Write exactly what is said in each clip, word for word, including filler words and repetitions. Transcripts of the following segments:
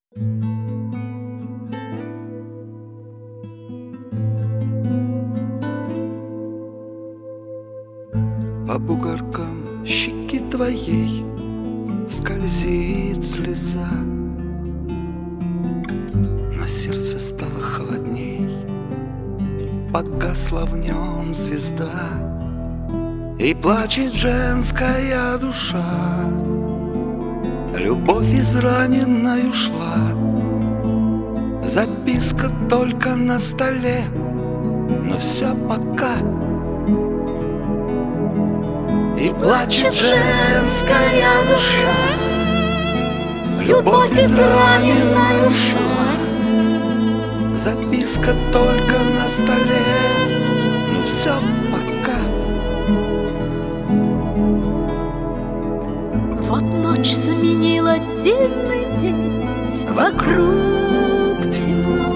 По бугоркам щеки твоей скользит слеза, на сердце стало холодней, погасла в нем звезда, и плачет женская душа. Любовь израненной ушла, записка только на столе, но все пока. И плачет женская душа, любовь израненной ушла, записка только на столе, но все пока. Вот ночь сменила дивный день, вокруг темно,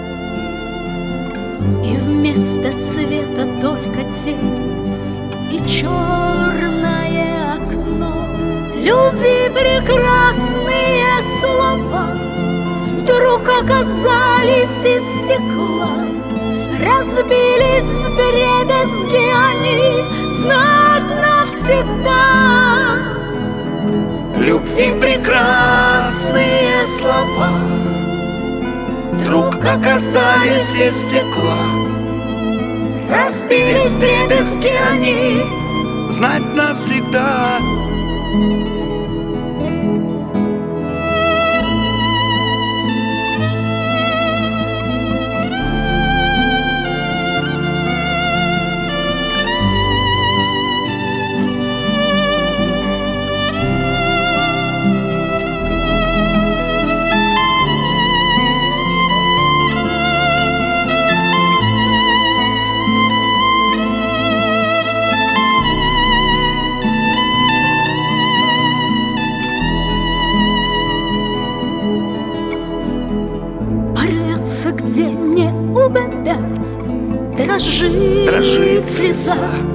и вместо света только тень и черное окно. Любви прекрасные слова вдруг оказались из стекла, разбились вдребезги они, знать навсегда. Любви прекрасные слова вдруг оказались из стекла, разбились вдребезги они, знать навсегда. Где не угадать, дрожит, дрожит слеза.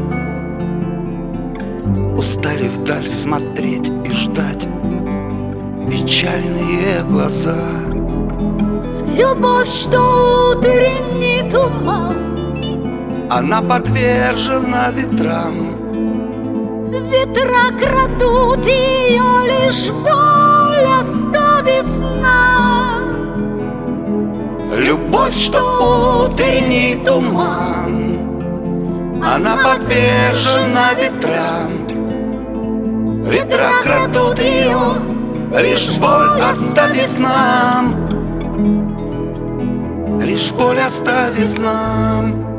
Устали вдаль смотреть и ждать печальные глаза. Любовь, что утренний туман, она подвержена ветрам. Ветра крадут ее, лишь боль оставив нам. Любовь, что утренний туман, она подвержена ветрам. Ветра крадут ее, лишь боль оставив нам, лишь боль оставив нам.